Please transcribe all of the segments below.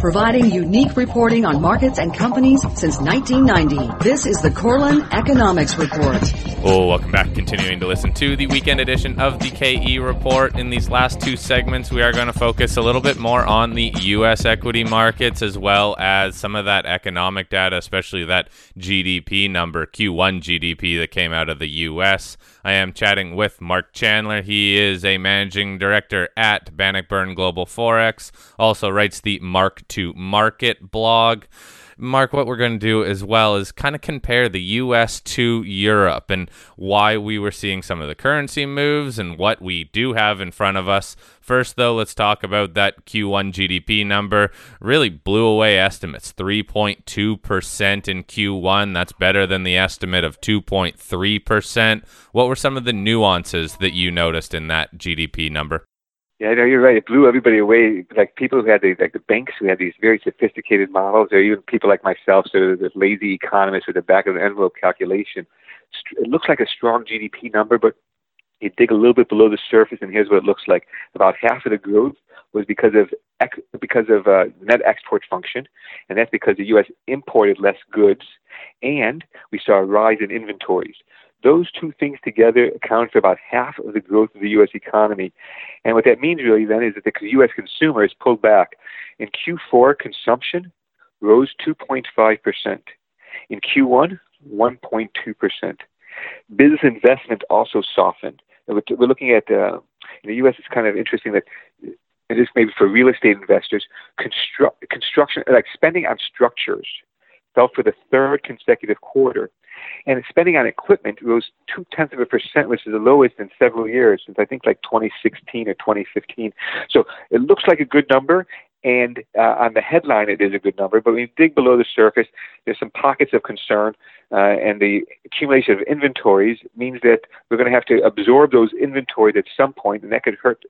providing unique reporting on markets and companies since 1990. This is the Corlin Economics Report. Oh, welcome back. Continuing to listen to the weekend edition of the KE Report. In these last two segments, we are going to focus a little bit more on the U.S. equity markets as well as some of that economic data, especially that GDP number, Q1 GDP that came out of the U.S. I am chatting with Mark Chandler. He is a managing director at Bannockburn Global Forex, also writes the Mark to Market blog. Mark, what we're going to do as well is kind of compare the U.S. to Europe and why we were seeing some of the currency moves and what we do have in front of us. First, though, let's talk about that Q1 GDP number. Really blew away estimates, 3.2% in Q1. That's better than the estimate of 2.3%. What were some of the nuances that you noticed in that GDP number? Yeah, no, you're right. It blew everybody away. Like people who had the banks who had these very sophisticated models, or even people like myself, so the lazy economists with the back of the envelope calculation. It looks like a strong GDP number, but you dig a little bit below the surface, and here's what it looks like. About half of the growth was because of net export function, and that's because the U.S. imported less goods, and we saw a rise in inventories. Those two things together account for about half of the growth of the U.S. economy. And what that means really then is that the U.S. consumer has pulled back. In Q4, consumption rose 2.5%. In Q1, 1.2%. Business investment also softened. And we're looking at, in the U.S., it's kind of interesting that it is maybe for real estate investors, construction, like spending on structures, fell for the third consecutive quarter. And spending on equipment rose 0.2%, which is the lowest in several years, since I think like 2016 or 2015. So it looks like a good number, and on the headline it is a good number. But when you dig below the surface, there's some pockets of concern, and the accumulation of inventories means that we're going to have to absorb those inventories at some point, and that could hurt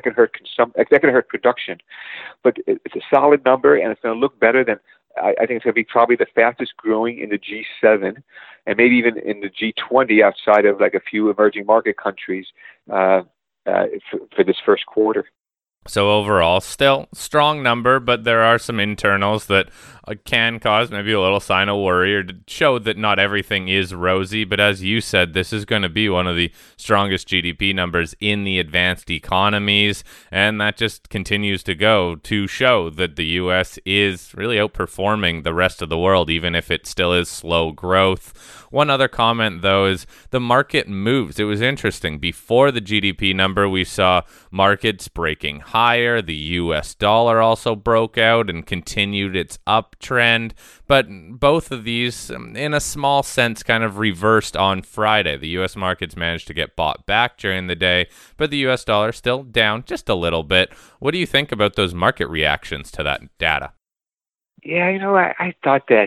production. But it's a solid number, and it's going to look better than. I think it's going to be probably the fastest growing in the G7 and maybe even in the G20 outside of like a few emerging market countries for this first quarter. So overall, still strong number, but there are some internals that can cause maybe a little sign of worry or to show that not everything is rosy. But as you said, this is going to be one of the strongest GDP numbers in the advanced economies, and that just continues to go to show that the U.S. is really outperforming the rest of the world, even if it still is slow growth. One other comment, though, is the market moves. It was interesting. Before the GDP number, we saw markets breaking higher. The U.S. dollar also broke out and continued its uptrend. But both of these, in a small sense, kind of reversed on Friday. The U.S. markets managed to get bought back during the day, but the U.S. dollar still down just a little bit. What do you think about those market reactions to that data? Yeah, I thought that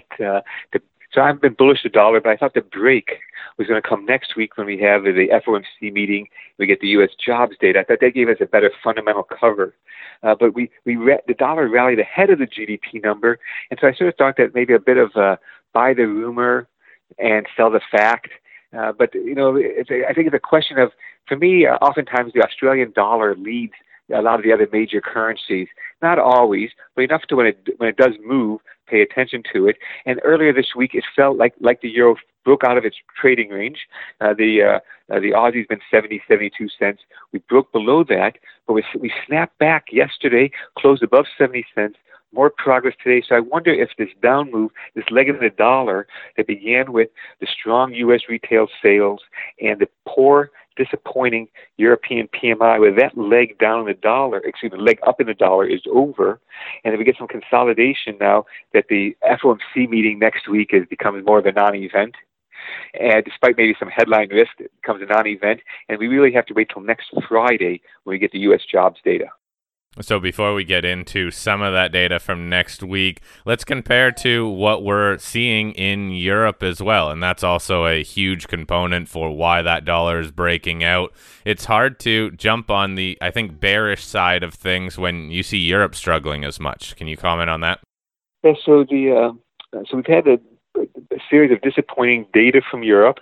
so I've been bullish the dollar, but I thought the break was going to come next week when we have the FOMC meeting. We get the U.S. jobs data. I thought that gave us a better fundamental cover. But the dollar rallied ahead of the GDP number, and so I sort of thought that maybe a bit of buy the rumor and sell the fact. But I think it's a question of, for me, oftentimes the Australian dollar leads a lot of the other major currencies. Not always, but enough to when it does move, pay attention to it. And earlier this week, it felt like the euro broke out of its trading range. The Aussie's been 70, 72 cents. We broke below that, but we snapped back yesterday, closed above 70 cents. More progress today. So I wonder if this down move, this leg of the dollar that began with the strong U.S. retail sales and the poor, disappointing European PMI, where that leg down in the dollar, leg up in the dollar is over. And if we get some consolidation now that the FOMC meeting next week becomes more of a non-event, and despite maybe some headline risk, it becomes a non-event. And we really have to wait till next Friday when we get the U.S. jobs data. So before we get into some of that data from next week, let's compare to what we're seeing in Europe as well. And that's also a huge component for why that dollar is breaking out. It's hard to jump on the, I think, bearish side of things when you see Europe struggling as much. Can you comment on that? Yeah, so we've had a series of disappointing data from Europe.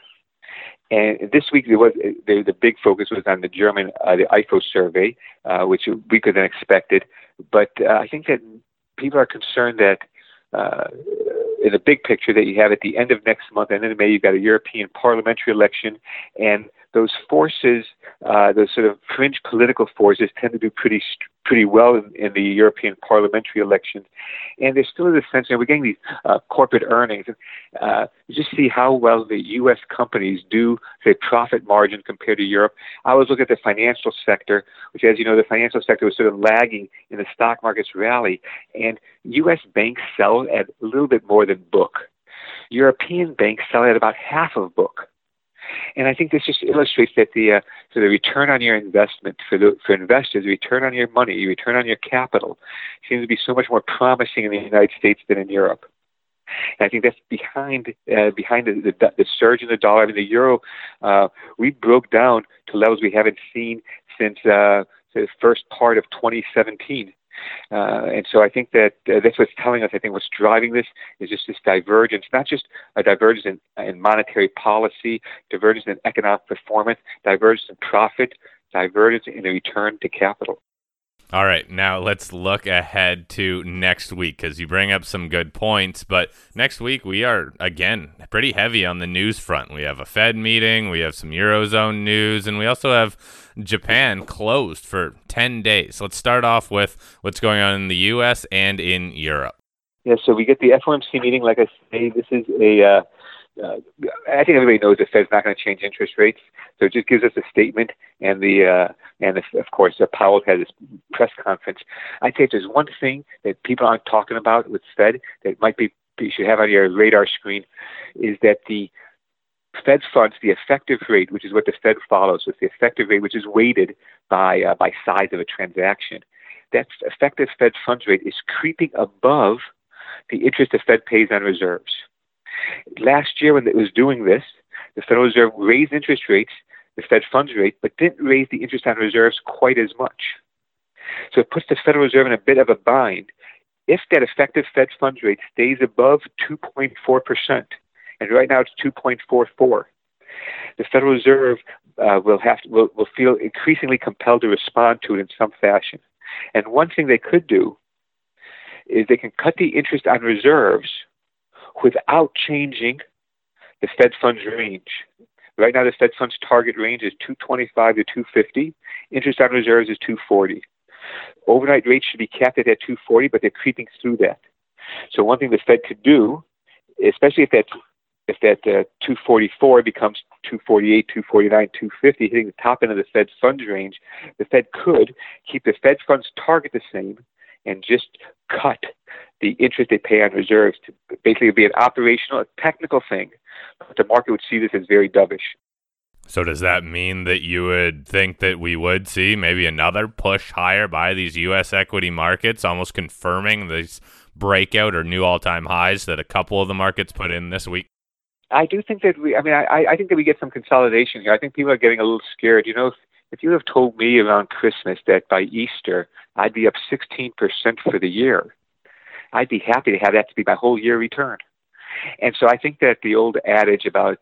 And this week, the big focus was on the German, the IFO survey, which weaker than expected. But I think that people are concerned that in the big picture that you have at the end of next month, end of May, you've got a European parliamentary election, and those forces, those sort of fringe political forces, tend to do pretty well in the European parliamentary elections. And there's still this sense, we're getting these corporate earnings. You just see how well the U.S. companies do, say, profit margin compared to Europe. I always look at the financial sector, which, as you know, the financial sector was sort of lagging in the stock market's rally. And U.S. banks sell at a little bit more than book. European banks sell at about half of book. And I think this just illustrates that the return on your investment for investors, the return on your money, the return on your capital, seems to be so much more promising in the United States than in Europe. And I think that's behind the surge in the dollar. I mean, the euro, we broke down to levels we haven't seen since the first part of 2017. And so I think that that's what's telling us. I think what's driving this is just this divergence, not just a divergence in monetary policy, divergence in economic performance, divergence in profit, divergence in the return to capital. All right, now let's look ahead to next week, because you bring up some good points. But next week, we are, again, pretty heavy on the news front. We have a Fed meeting, we have some Eurozone news, and we also have Japan closed for 10 days. Let's start off with what's going on in the U.S. and in Europe. Yeah, so we get the FOMC meeting. Like I say, this is I think everybody knows the Fed's not going to change interest rates, so it just gives us a statement. And of course, Powell had this press conference. I'd say if there's one thing that people aren't talking about with Fed that might be you should have on your radar screen, is that the Fed funds, the effective rate, which is what the Fed follows, so it's the effective rate, which is weighted by size of a transaction. That effective Fed funds rate is creeping above the interest the Fed pays on reserves. Last year, when it was doing this, the Federal Reserve raised interest rates, the Fed funds rate, but didn't raise the interest on reserves quite as much. So it puts the Federal Reserve in a bit of a bind. If that effective Fed funds rate stays above 2.4%, and right now it's 2.44, the Federal Reserve will feel increasingly compelled to respond to it in some fashion. And one thing they could do is they can cut the interest on reserves without changing the Fed funds range. Right now, the Fed funds target range is 225 to 250. Interest on reserves is 240. Overnight rates should be capped at that 240, but they're creeping through that. So one thing the Fed could do, especially if that 244 becomes 248, 249, 250, hitting the top end of the Fed funds range, the Fed could keep the Fed funds target the same and just cut the interest they pay on reserves to basically be an operational, a technical thing. But the market would see this as very dovish. So does that mean that you would think that we would see maybe another push higher by these U.S. equity markets, almost confirming these breakout or new all-time highs that a couple of the markets put in this week? I do think that I think that we get some consolidation here. I think people are getting a little scared. You know, if you have told me around Christmas that by Easter I'd be up 16% for the year, I'd be happy to have that to be my whole year return. And so I think that the old adage about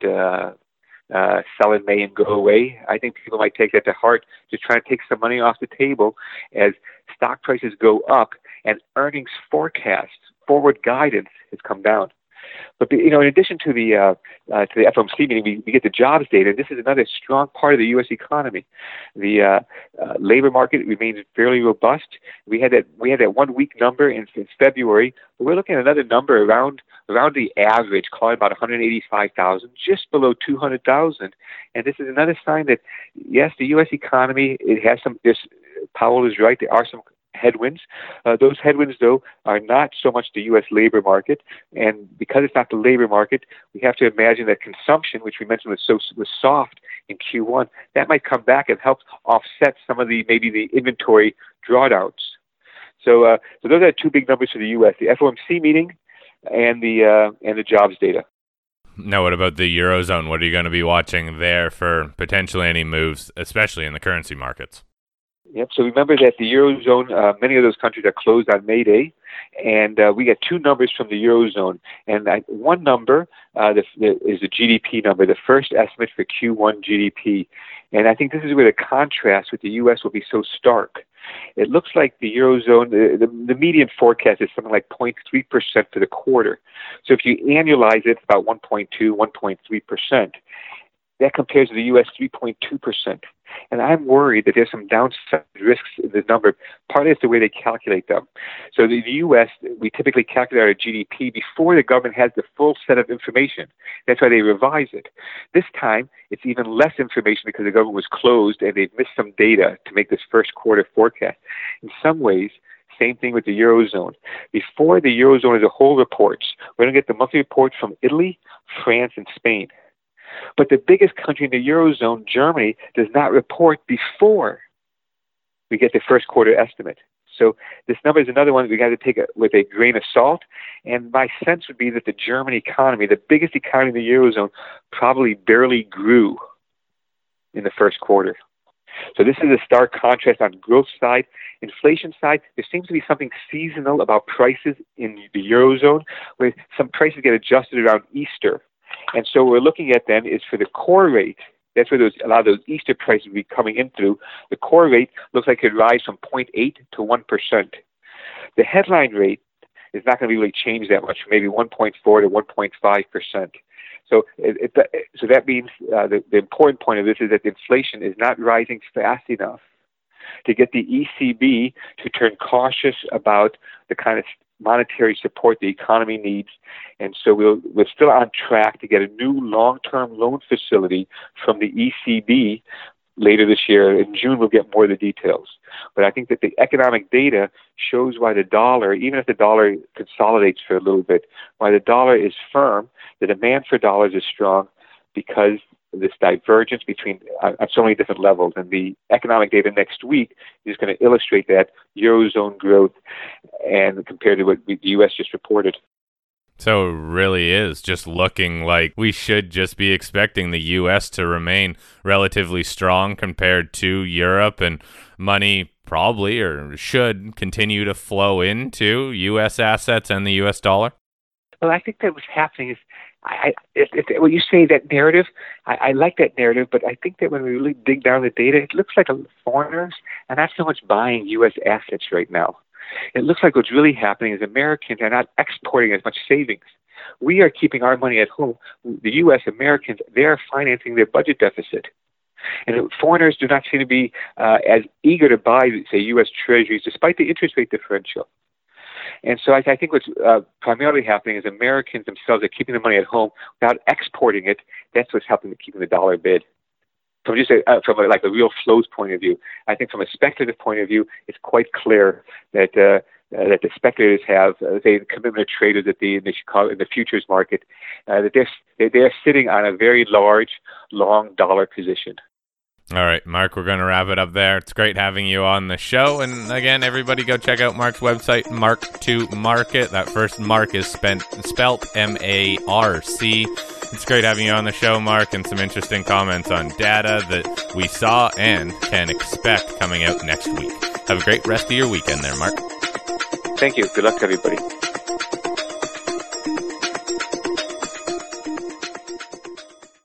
sell in May and go away, I think people might take that to heart, just trying to take some money off the table as stock prices go up and earnings forecasts, forward guidance has come down. But in addition to the FOMC meeting, we get the jobs data. And this is another strong part of the U.S. economy. The labor market remains fairly robust. We had that 1 week number in February, but we're looking at another number around the average, call it about 185,000, just below 200,000. And this is another sign that yes, the U.S. economy, it has some. Powell is right. There are some headwinds. Those headwinds, though, are not so much the U.S. labor market. And because it's not the labor market, we have to imagine that consumption, which we mentioned was soft in Q1, that might come back and help offset some of the inventory drawdowns. So those are two big numbers for the U.S., the FOMC meeting and the jobs data. Now, what about the Eurozone? What are you going to be watching there for potentially any moves, especially in the currency markets? Yep. So remember that the Eurozone, many of those countries are closed on May Day, and we get two numbers from the Eurozone. And one number is the GDP number, the first estimate for Q1 GDP. And I think this is where the contrast with the U.S. will be so stark. It looks like the Eurozone, the median forecast is something like 0.3% for the quarter. So if you annualize it, it's about 1.2, 1.3%. That compares to the U.S. 3.2%. And I'm worried that there's some downside risks in the number. Partly it's the way they calculate them. So the U.S., we typically calculate our GDP before the government has the full set of information. That's why they revise it. This time, it's even less information because the government was closed and they've missed some data to make this first quarter forecast. In some ways, same thing with the Eurozone. Before the Eurozone as a whole reports, we're going to get the monthly reports from Italy, France, and Spain. But the biggest country in the Eurozone, Germany, does not report before we get the first quarter estimate. So this number is another one that we got to take with a grain of salt. And my sense would be that the German economy, the biggest economy in the Eurozone, probably barely grew in the first quarter. So this is a stark contrast on growth side. Inflation side, there seems to be something seasonal about prices in the Eurozone, where some prices get adjusted around Easter. And so what we're looking at then is for the core rate, that's where a lot of those Easter prices will be coming in through. The core rate looks like it could rise from 0.8 to 1%. The headline rate is not going to really change that much, maybe 1.4 to 1.5%. So so that means the important point of this is that inflation is not rising fast enough to get the ECB to turn cautious about the kind of monetary support the economy needs. And so we're still on track to get a new long-term loan facility from the ECB later this year. In June, we'll get more of the details. But I think that the economic data shows why the dollar, even if the dollar consolidates for a little bit, why the dollar is firm, the demand for dollars is strong because this divergence between on so many different levels. And the economic data next week is going to illustrate that Eurozone growth and compared to what the U.S. just reported. So it really is just looking like we should just be expecting the U.S. to remain relatively strong compared to Europe, and money probably or should continue to flow into U.S. assets and the U.S. dollar? Well, I think that what's happening is when you say that narrative, I like that narrative, but I think that when we really dig down the data, it looks like foreigners are not so much buying U.S. assets right now. It looks like what's really happening is Americans are not exporting as much savings. We are keeping our money at home. The U.S. Americans, they are financing their budget deficit. And foreigners do not seem to be as eager to buy, say, U.S. treasuries, despite the interest rate differential. And so I think what's primarily happening is Americans themselves are keeping the money at home without exporting it. That's what's helping to keeping the dollar bid. From a real flows point of view, I think from a speculative point of view, it's quite clear that the speculators have, say, commitment traders in the futures market, that they're sitting on a very large, long dollar position. All right, Mark, we're going to wrap it up there. It's great having you on the show. And again, everybody go check out Mark's website, Mark2Market. That first Mark is spelt M-A-R-C. It's great having you on the show, Mark, and some interesting comments on data that we saw and can expect coming out next week. Have a great rest of your weekend there, Mark. Thank you. Good luck to everybody.